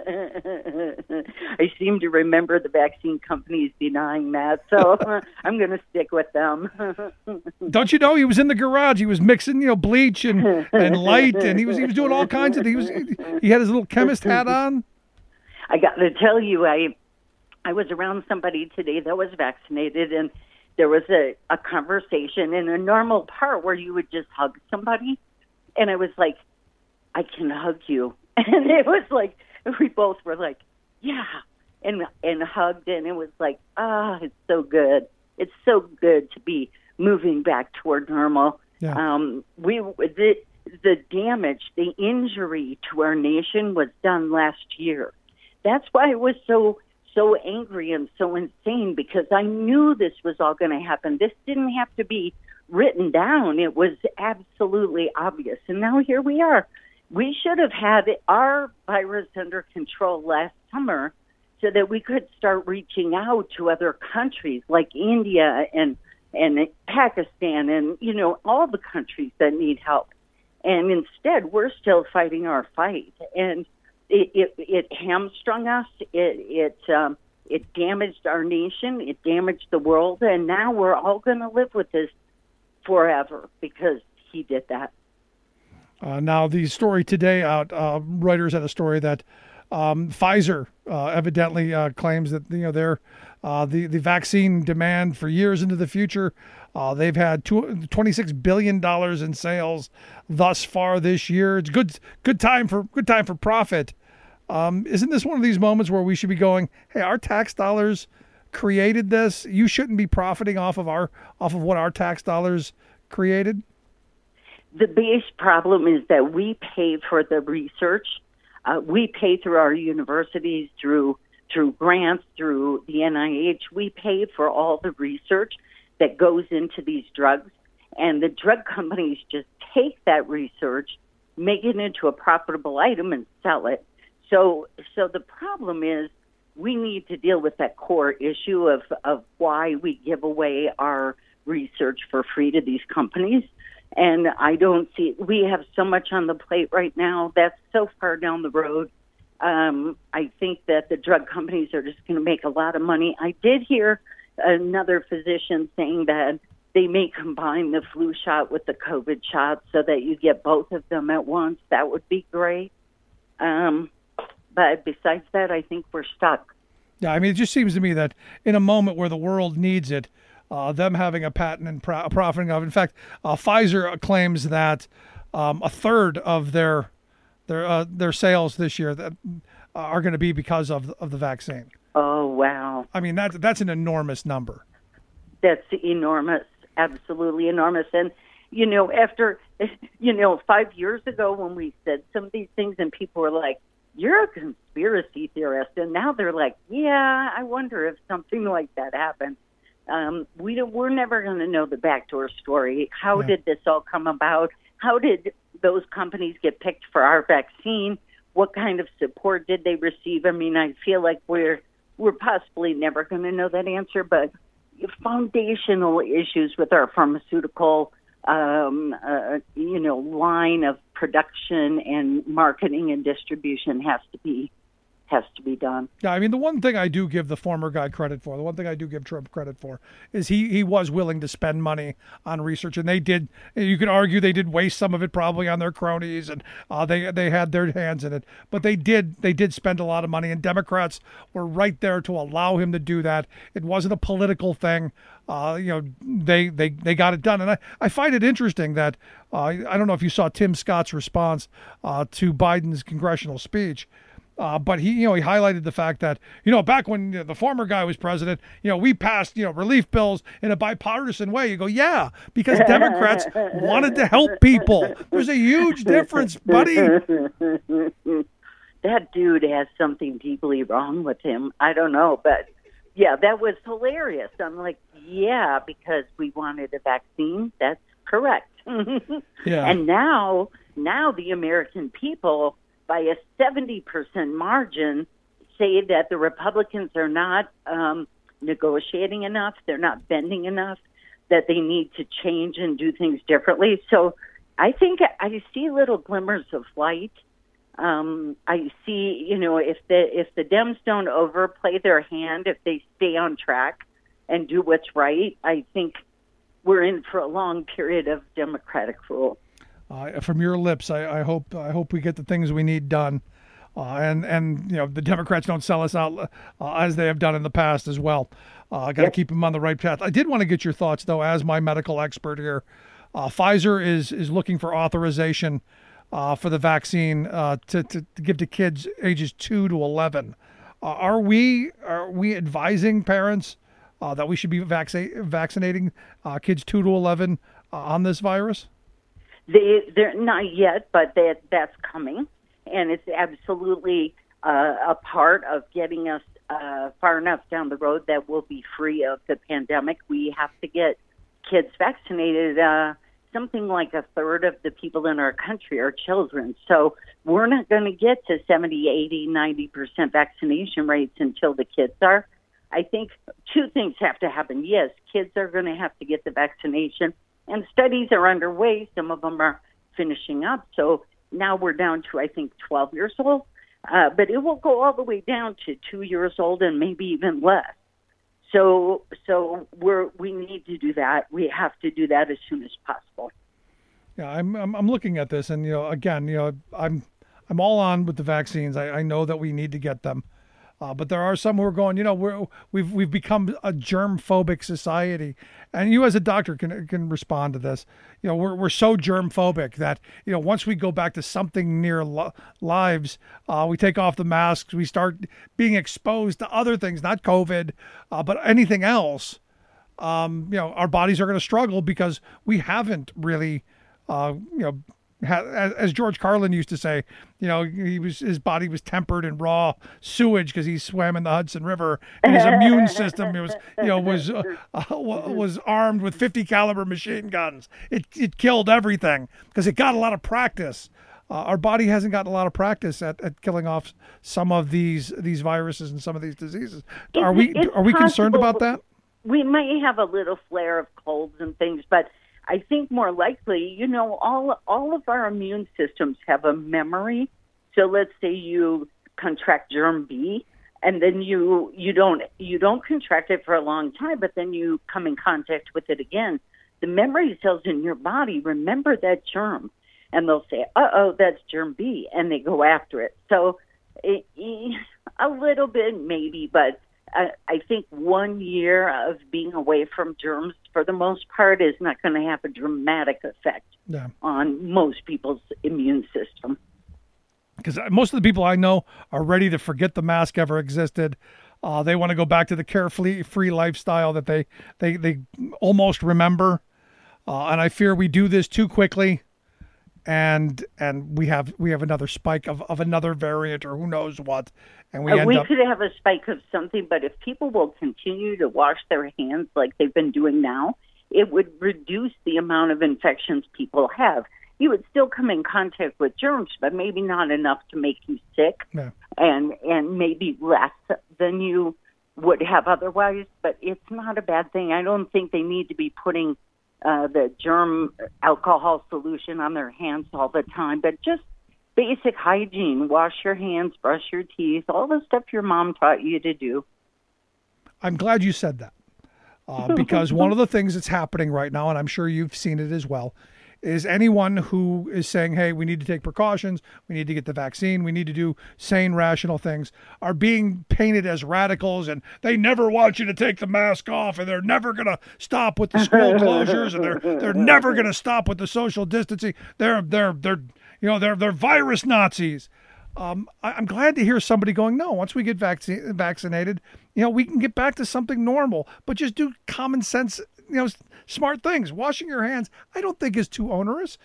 I seem to remember the vaccine companies denying that, so I'm going to stick with them. Don't you know he was in the garage? He was mixing, you know, bleach and, and light, and he was he was doing all kinds of things. He was he had his little chemist hat on. I got to tell you, I. I was around somebody today that was vaccinated, and there was a, a conversation in a normal part where you would just hug somebody. And I was like, I can hug you. And it was like, we both were like, yeah, and and hugged. And it was like, ah, oh, it's so good. It's so good to be moving back toward normal. Yeah. Um, we the, the damage, the injury to our nation was done last year. That's why it was so so angry and so insane, because I knew this was all going to happen. This didn't have to be written down. It was absolutely obvious. And now here we are. We should have had our virus under control last summer so that we could start reaching out to other countries like India and and Pakistan and, you know, all the countries that need help. And instead, we're still fighting our fight. And It, it it hamstrung us. It it um, it damaged our nation. It damaged the world, and now we're all going to live with this forever because he did that. Uh, now, the story today out, uh, Reuters had a story that um, Pfizer uh, evidently uh, claims that you know they're uh, the the vaccine demand for years into the future. Uh, they've had twenty-six billion dollars in sales thus far this year. It's good good time for good time for profit. Um, isn't this one of these moments where we should be going, hey, our tax dollars created this. You shouldn't be profiting off of our off of what our tax dollars created? The biggest problem is that we pay for the research. Uh, we pay through our universities, through through grants, through the N I H. We pay for all the research that goes into these drugs, and the drug companies just take that research, make it into a profitable item, and sell it. So, so the problem is we need to deal with that core issue of, of why we give away our research for free to these companies. And I don't see, we have so much on the plate right now. That's so far down the road. Um, I think that the drug companies are just going to make a lot of money. I did hear another physician saying that they may combine the flu shot with the COVID shot so that you get both of them at once. That would be great. Um, but besides that, I think we're stuck. Yeah, I mean, it just seems to me that in a moment where the world needs it, uh, them having a patent and pro- profiting of. In fact, uh, Pfizer claims that um, a third of their their uh, their sales this year that uh, are going to be because of of the vaccine. Oh wow! I mean, that's that's an enormous number. That's enormous, absolutely enormous. And you know, after you know, five years ago when we said some of these things, and people were like, "You're a conspiracy theorist," and now they're like, "Yeah, I wonder if something like that happened." Um, we don't, we're never going to know the backdoor story. How Yeah. did this all come about? How did those companies get picked for our vaccine? What kind of support did they receive? I mean, I feel like we're we're possibly never going to know that answer, but foundational issues with our pharmaceutical, um, uh, you know, line of production and marketing and distribution has to be has to be done. Yeah, I mean, the one thing I do give the former guy credit for, the one thing I do give Trump credit for, is he, he was willing to spend money on research, and they did. You could argue they did waste some of it probably on their cronies, and uh, they they had their hands in it, but they did they did spend a lot of money, and Democrats were right there to allow him to do that. It wasn't a political thing. Uh, you know, they, they, they got it done, and I, I find it interesting that uh, I don't know if you saw Tim Scott's response uh, to Biden's congressional speech. Uh, but he, you know, he highlighted the fact that, you know, back when you know, the former guy was president, you know, we passed, you know, relief bills in a bipartisan way. You go, yeah, because Democrats wanted to help people. There's a huge difference, buddy. That dude has something deeply wrong with him. I don't know, but yeah, that was hilarious. I'm like, yeah, because we wanted a vaccine. That's correct. Yeah. And now, now the American people, by a seventy percent margin, say that the Republicans are not um, negotiating enough, they're not bending enough, that they need to change and do things differently. So I think I see little glimmers of light. Um, I see, you know, if the if the Dems don't overplay their hand, if they stay on track and do what's right, I think we're in for a long period of Democratic rule. Uh, from your lips, I, I hope I hope we get the things we need done, uh, and and you know the Democrats don't sell us out uh, as they have done in the past as well. I uh, got to yep. keep them on the right path. I did want to get your thoughts though, as my medical expert here. Uh, Pfizer is is looking for authorization uh, for the vaccine uh, to, to to give to kids ages two to eleven. Uh, are we are we advising parents uh, that we should be vac- vaccinating uh, kids two to eleven uh, on this virus? They, they're not yet, but that that's coming, and it's absolutely uh, a part of getting us uh, far enough down the road that we'll be free of the pandemic. We have to get kids vaccinated. Uh, something like a third of the people in our country are children, so we're not going to get to seventy, eighty, ninety percent vaccination rates until the kids are. I think two things have to happen. Yes, kids are going to have to get the vaccination. And studies are underway. Some of them are finishing up. So now we're down to, I think, twelve years old. Uh, but it will go all the way down to two years old and maybe even less. So so we're we need to do that. We have to do that as soon as possible. Yeah, I'm I'm, I'm looking at this, and you know, again, you know, I'm I'm all on with the vaccines. I, I know that we need to get them. Uh, but there are some who are going, you know, we're, we've we've become a germ-phobic society, and you as a doctor can can respond to this. You know, we're we're so germ-phobic that you know once we go back to something near lo- lives, uh, we take off the masks, we start being exposed to other things, not COVID, uh, but anything else. Um, you know, our bodies are going to struggle because we haven't really, uh, you know. As George Carlin used to say, you know, he was his body was tempered in raw sewage because he swam in the Hudson River, and his immune system was, you know, was uh, was armed with fifty caliber machine guns. It it killed everything because it got a lot of practice. Uh, our body hasn't gotten a lot of practice at, at killing off some of these these viruses and some of these diseases. Are we are we concerned about that? We may have a little flare of colds and things, but I think more likely, you know, all all of our immune systems have a memory. So let's say you contract germ B, and then you you don't you don't contract it for a long time, but then you come in contact with it again. The memory cells in your body remember that germ, and they'll say, "Uh oh, that's germ B," and they go after it. So it, a little bit maybe, but I, I think one year of being away from germs, for the most part, is not going to have a dramatic effect yeah. on most people's immune system. Because most of the people I know are ready to forget the mask ever existed. Uh, they want to go back to the carefree free lifestyle that they, they, they almost remember. Uh, and I fear we do this too quickly. And and we have we have another spike of, of another variant or who knows what. And we uh, end we up... could have a spike of something, but if people will continue to wash their hands like they've been doing now, it would reduce the amount of infections people have. You would still come in contact with germs, but maybe not enough to make you sick, yeah. and and maybe less than you would have otherwise. But it's not a bad thing. I don't think they need to be putting uh, the germ alcohol solution on their hands all the time, but just basic hygiene. Wash your hands, brush your teeth, all the stuff your mom taught you to do. I'm glad you said that, uh, because one of the things that's happening right now, and I'm sure you've seen it as well, is anyone who is saying, hey, we need to take precautions, we need to get the vaccine, we need to do sane, rational things, are being painted as radicals, and they never want you to take the mask off, and they're never going to stop with the school closures, and they're they're never going to stop with the social distancing. They're they're they're you know they're they're virus Nazis. Um, I, I'm glad to hear somebody going, no, once we get vaccine, vaccinated, you know, we can get back to something normal, but just do common sense, you know, smart things. Washing your hands, I don't think is too onerous.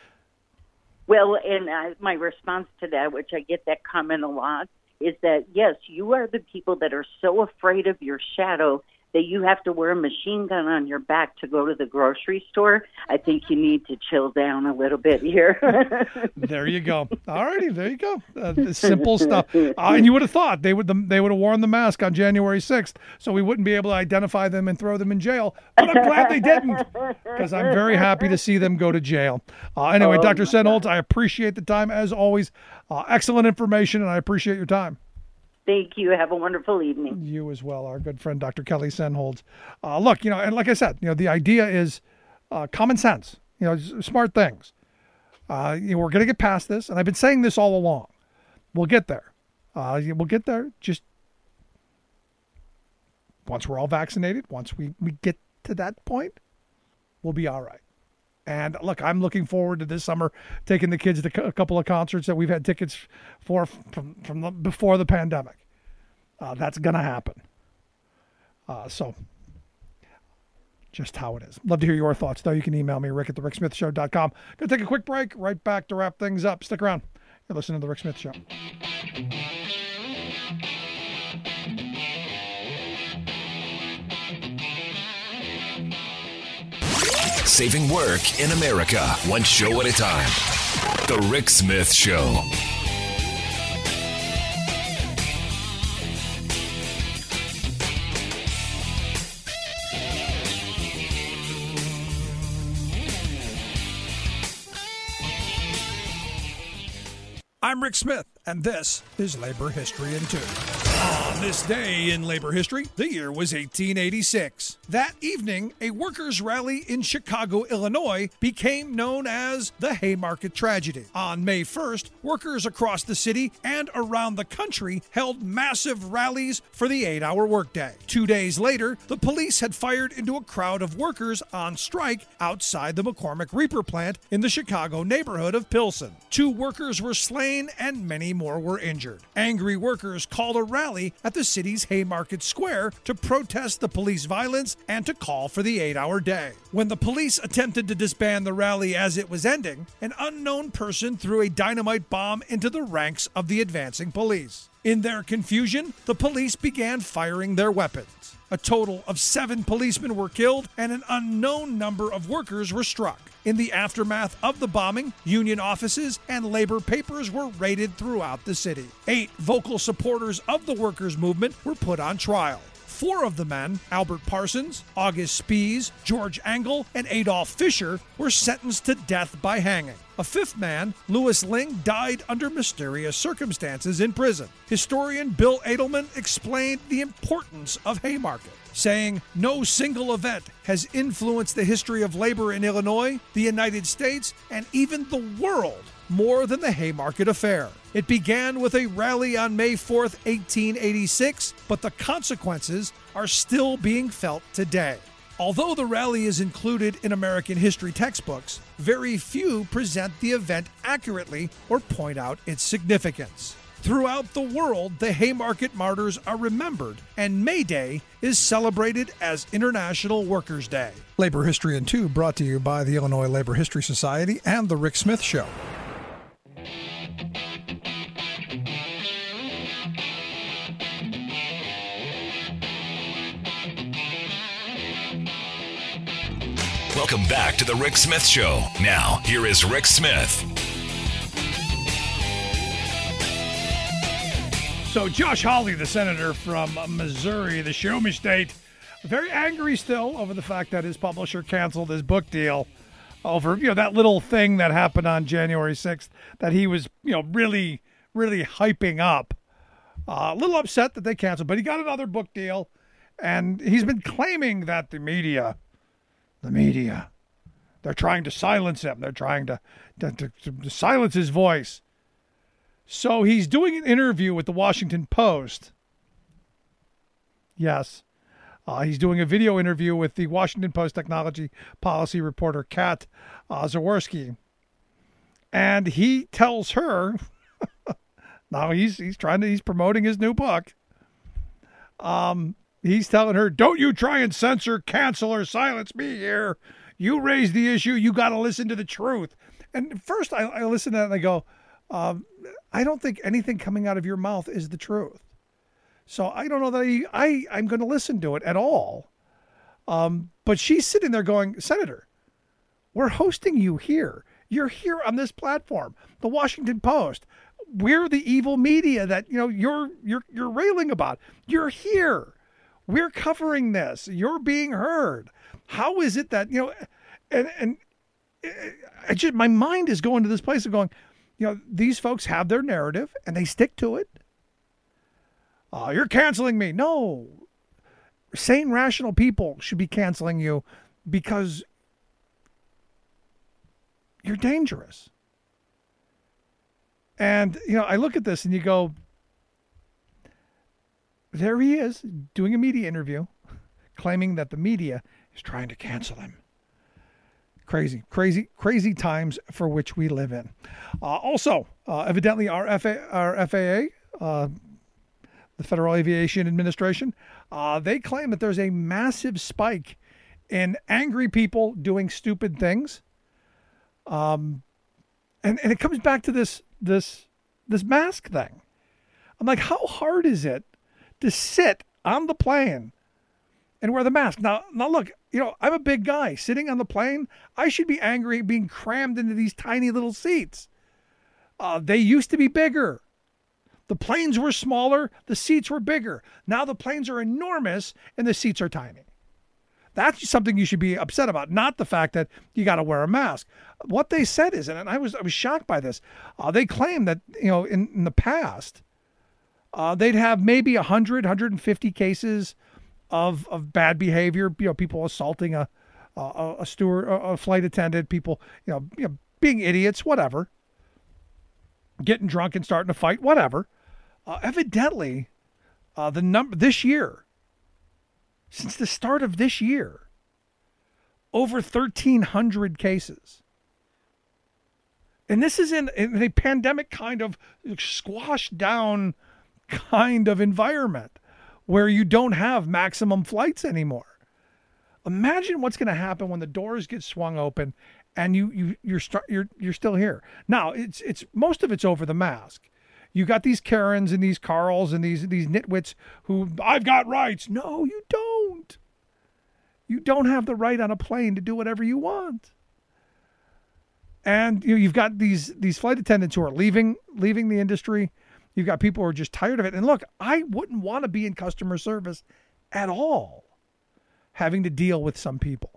Well, and uh, my response to that, which I get that comment a lot, is that, yes, you are the people that are so afraid of your shadow that you have to wear a machine gun on your back to go to the grocery store. I think you need to chill down a little bit here. There you go. All righty, there you go. Uh, simple stuff. Uh, and you would have thought they would they would have worn the mask on January sixth, so we wouldn't be able to identify them and throw them in jail. But I'm glad they didn't, because I'm very happy to see them go to jail. Uh, anyway, oh, Doctor Sennholz, I appreciate the time as always. Uh, excellent information, and I appreciate your time. Thank you. Have a wonderful evening. You as well, our good friend, Doctor Kelly Sennholz. Uh, look, you know, and like I said, you know, the idea is uh, common sense, you know, smart things. Uh, you know, we're going to get past this, and I've been saying this all along. We'll get there. Uh, we'll get there. Just once we're all vaccinated, once we, we get to that point, we'll be all right. And look, I'm looking forward to this summer taking the kids to a couple of concerts that we've had tickets for from, from the, before the pandemic. Uh, that's going to happen. Uh, so just how it is. Love to hear your thoughts, though. You can email me, rick at the rick smith show dot com. Going to take a quick break. Right back to wrap things up. Stick around. You're listening to The Rick Smith Show. Saving work in America, one show at a time. The Rick Smith Show. I'm Rick Smith, and this is Labor History in Two. On this day in labor history, the year was eighteen eighty-six. That evening, a workers' rally in Chicago, Illinois, became known as the Haymarket Tragedy. On May first, workers across the city and around the country held massive rallies for the eight-hour workday. Two days later, the police had fired into a crowd of workers on strike outside the McCormick Reaper plant in the Chicago neighborhood of Pilsen. Two workers were slain and many more were injured. Angry workers called a rally at the city's Haymarket Square to protest the police violence and to call for the eight-hour day. When the police attempted to disband the rally as it was ending, an unknown person threw a dynamite bomb into the ranks of the advancing police. In their confusion, the police began firing their weapons. A total of seven policemen were killed and an unknown number of workers were struck. In the aftermath of the bombing, union offices and labor papers were raided throughout the city. Eight vocal supporters of the workers' movement were put on trial. Four of the men, Albert Parsons, August Spies, George Engel, and Adolf Fischer, were sentenced to death by hanging. A fifth man, Louis Ling, died under mysterious circumstances in prison. Historian Bill Edelman explained the importance of Haymarket, saying, "No single event has influenced the history of labor in Illinois, the United States, and even the world more than the Haymarket Affair. It began with a rally on May fourth, eighteen eighty-six, but the consequences are still being felt today. Although the rally is included in American history textbooks, very few present the event accurately or point out its significance. Throughout the world, the Haymarket martyrs are remembered, and May Day is celebrated as International Workers' Day. Labor History in Two brought to you by the Illinois Labor History Society and The Rick Smith Show. Welcome back to the Rick Smith Show. Now, here is Rick Smith. So Josh Hawley, the senator from Missouri, the Show Me State, very angry still over the fact that his publisher canceled his book deal over, you know, that little thing that happened on January sixth that he was, you know, really, really hyping up. Uh, a little upset that they canceled, but he got another book deal, and he's been claiming that the media... The media. They're trying to silence him. They're trying to, to, to, to silence his voice. So he's doing an interview with the Washington Post. Yes. Uh, he's doing a video interview with the Washington Post technology policy reporter, Kat uh, Zaworski. And he tells her, now he's he's trying to, he's promoting his new book. Um, He's telling her, don't you try and censor, cancel, or silence me here. You raise the issue. You got to listen to the truth. And first I, I listen to that and I go, um, I don't think anything coming out of your mouth is the truth. So I don't know that I, I, I'm going to listen to it at all. Um, but she's sitting there going, Senator, we're hosting you here. You're here on this platform, the Washington Post. We're the evil media that, you know, you're, you're, you're railing about. You're here. We're covering this. You're being heard. How is it that, you know, and, and I just, my mind is going to this place of going, you know, these folks have their narrative and they stick to it. Oh, you're canceling me. No. Sane, rational people should be canceling you because you're dangerous. And, you know, I look at this and you go, there he is doing a media interview, claiming that the media is trying to cancel him. Crazy, crazy, crazy times for which we live in. Uh, also, uh, evidently, our, F A, our F A A, uh, the Federal Aviation Administration, uh, they claim that there's a massive spike in angry people doing stupid things. Um, and, and it comes back to this this this mask thing. I'm like, how hard is it to sit on the plane and wear the mask? Now, now look, you know, I'm a big guy sitting on the plane. I should be angry being crammed into these tiny little seats. Uh, they used to be bigger. The planes were smaller. The seats were bigger. Now the planes are enormous and the seats are tiny. That's something you should be upset about, not the fact that you got to wear a mask. What they said is, and I was I was shocked by this, uh, they claim that, you know, in, in the past, Uh, they'd have maybe one hundred, one hundred fifty cases of of bad behavior. You know, people assaulting a a, a steward, a flight attendant, people, you know, you know, being idiots, whatever, getting drunk and starting to fight, whatever. Uh, evidently, uh, the number this year, since the start of this year, over thirteen hundred cases. And this is in, in a pandemic kind of squashed down kind of environment where you don't have maximum flights anymore. Imagine what's going to happen when the doors get swung open and you you you're start you're you're still here. Now, it's it's most of it's over the mask. You got these Karens and these Carls and these these nitwits who, I've got rights. No, you don't. You don't have the right on a plane to do whatever you want. And you know, you've got these these flight attendants who are leaving leaving the industry. You've got people who are just tired of it. And look, I wouldn't want to be in customer service at all, having to deal with some people.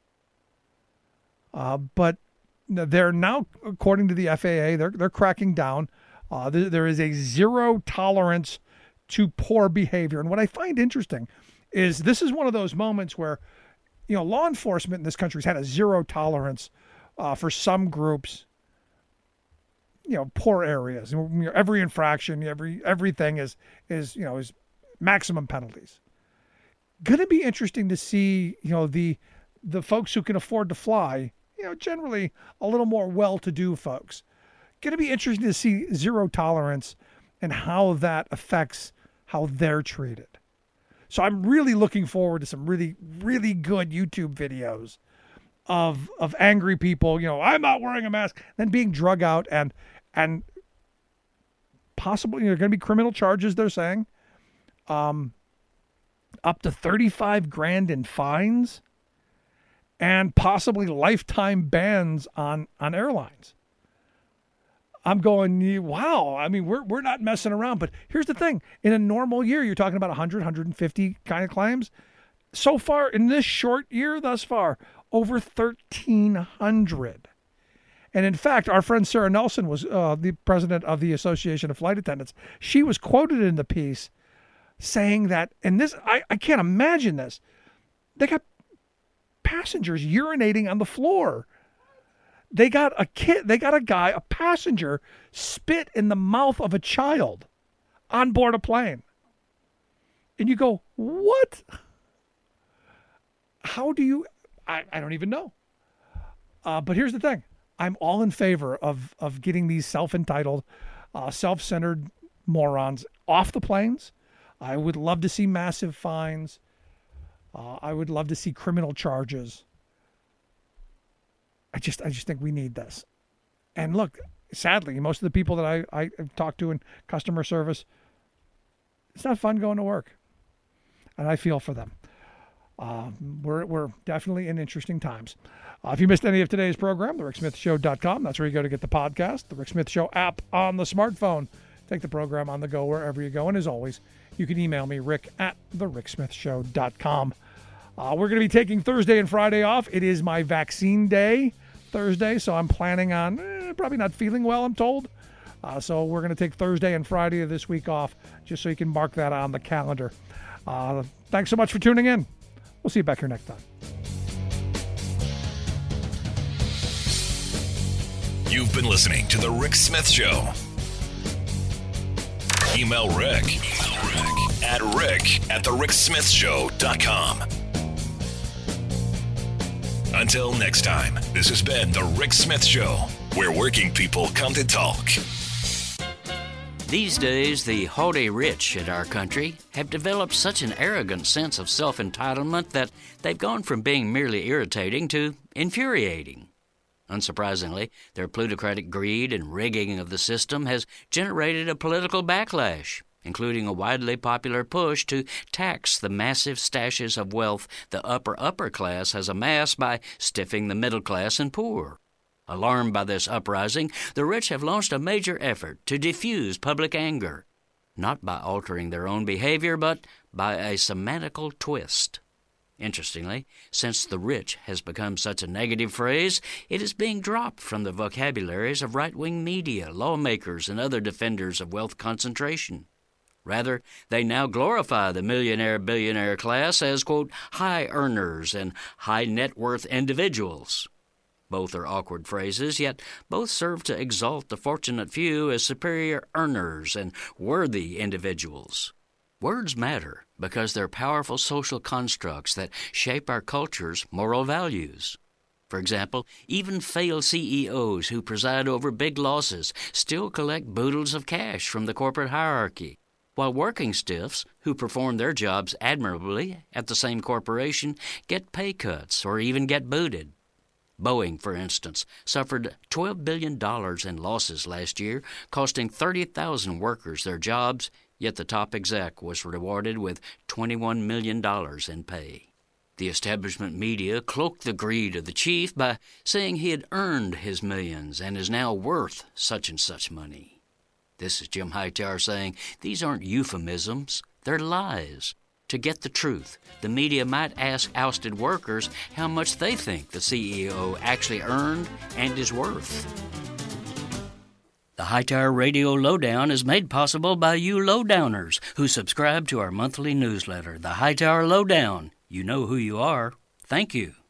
Uh, but they're now, according to the F A A, they're they're cracking down. Uh, there, there is a zero tolerance to poor behavior. And what I find interesting is this is one of those moments where, you know, law enforcement in this country has had a zero tolerance uh, for some groups you know, poor areas. You know, every infraction, every everything is is you know is maximum penalties. Going to be interesting to see, you know, the the folks who can afford to fly, you know, generally a little more well-to-do folks. Going to be interesting to see zero tolerance and how that affects how they're treated. So I'm really looking forward to some really, really good YouTube videos of of angry people, you know, I'm not wearing a mask, then being drug out and and possibly, you know, going to be criminal charges, they're saying. Um, up to thirty-five grand in fines and possibly lifetime bans on, on airlines. I'm going, wow. I mean, we're we're not messing around. But here's the thing. In a normal year, you're talking about one hundred, one hundred fifty kind of claims. So far, in this short year thus far, over thirteen hundred. And in fact, our friend Sarah Nelson was uh, the president of the Association of Flight Attendants. She was quoted in the piece saying that, and this, I, I can't imagine this, they got passengers urinating on the floor. They got a kid, they got a guy, a passenger, spit in the mouth of a child on board a plane. And you go, what? How do you, I, I don't even know. Uh, but here's the thing. I'm all in favor of, of getting these self-entitled, uh, self-centered morons off the planes. I would love to see massive fines. Uh, I would love to see criminal charges. I just I just think we need this. And look, sadly, most of the people that I, I have talked to in customer service, it's not fun going to work. And I feel for them. Uh, we're we're definitely in interesting times. Uh, if you missed any of today's program, the rick smith show dot com. That's where you go to get the podcast, the Rick Smith Show app on the smartphone. Take the program on the go wherever you go. And as always, you can email me, rick at the rick smith show dot com. Uh, we're going to be taking Thursday and Friday off. It is my vaccine day Thursday, so I'm planning on eh, probably not feeling well, I'm told. Uh, so we're going to take Thursday and Friday of this week off, just so you can mark that on the calendar. Uh, thanks so much for tuning in. We'll see you back here next time. You've been listening to The Rick Smith Show. Email Rick, Email Rick at rick at the rick smith show dot com. Until next time, this has been The Rick Smith Show, where working people come to talk. These days, the haughty rich in our country have developed such an arrogant sense of self-entitlement that they've gone from being merely irritating to infuriating. Unsurprisingly, their plutocratic greed and rigging of the system has generated a political backlash, including a widely popular push to tax the massive stashes of wealth the upper upper class has amassed by stiffing the middle class and poor. Alarmed by this uprising, the rich have launched a major effort to diffuse public anger, not by altering their own behavior, but by a semantical twist. Interestingly, since the rich has become such a negative phrase, it is being dropped from the vocabularies of right-wing media, lawmakers, and other defenders of wealth concentration. Rather, they now glorify the millionaire-billionaire class as, quote, high earners and high net worth individuals. Both are awkward phrases, yet both serve to exalt the fortunate few as superior earners and worthy individuals. Words matter because they're powerful social constructs that shape our culture's moral values. For example, even failed C E Os who preside over big losses still collect boodles of cash from the corporate hierarchy, while working stiffs who perform their jobs admirably at the same corporation get pay cuts or even get booted. Boeing, for instance, suffered twelve billion dollars in losses last year, costing thirty thousand workers their jobs, yet the top exec was rewarded with twenty-one million dollars in pay. The establishment media cloaked the greed of the chief by saying he had earned his millions and is now worth such and such money. This is Jim Hightower saying these aren't euphemisms, they're lies. To get the truth, the media might ask ousted workers how much they think the C E O actually earned and is worth. The Hightower Radio Lowdown is made possible by you lowdowners who subscribe to our monthly newsletter, The Hightower Lowdown. You know who you are. Thank you.